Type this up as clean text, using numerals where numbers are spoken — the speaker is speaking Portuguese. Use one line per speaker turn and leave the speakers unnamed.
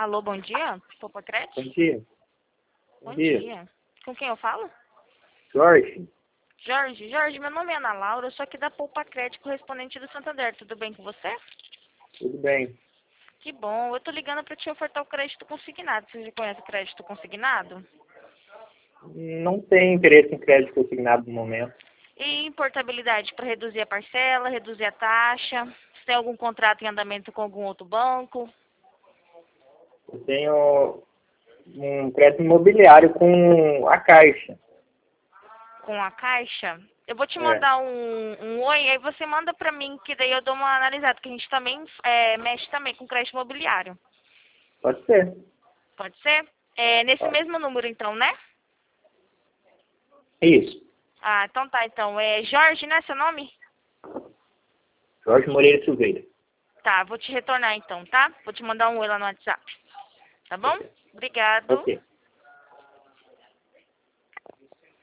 Alô, bom dia. Popocrete?
Bom dia.
Bom dia. Com quem eu falo?
Jorge.
Jorge, meu nome é Ana Laura, eu sou aqui da Popocrete, correspondente do Santander. Tudo bem com você?
Tudo bem.
Que bom. Eu tô ligando para te ofertar o crédito consignado. Você já conhece o crédito consignado?
Não tenho interesse em crédito consignado no momento.
E em portabilidade para reduzir a parcela, reduzir a taxa? Você tem algum contrato em andamento com algum outro banco?
Eu tenho um crédito imobiliário com a Caixa.
Com a Caixa? Eu vou te
É,
mandar um oi, aí você manda para mim, que daí eu dou uma analisada, que a gente também mexe também com crédito imobiliário.
pode ser.
Pode ser? É nesse
Pode.
mesmo número então, né?
Isso.
Ah, então tá, então. É Jorge, né, seu nome?
Jorge Moreira Silveira.
Tá, vou te retornar então, tá? Vou te mandar um oi lá no WhatsApp. Tá bom?
Ok.
Obrigado.
Ok.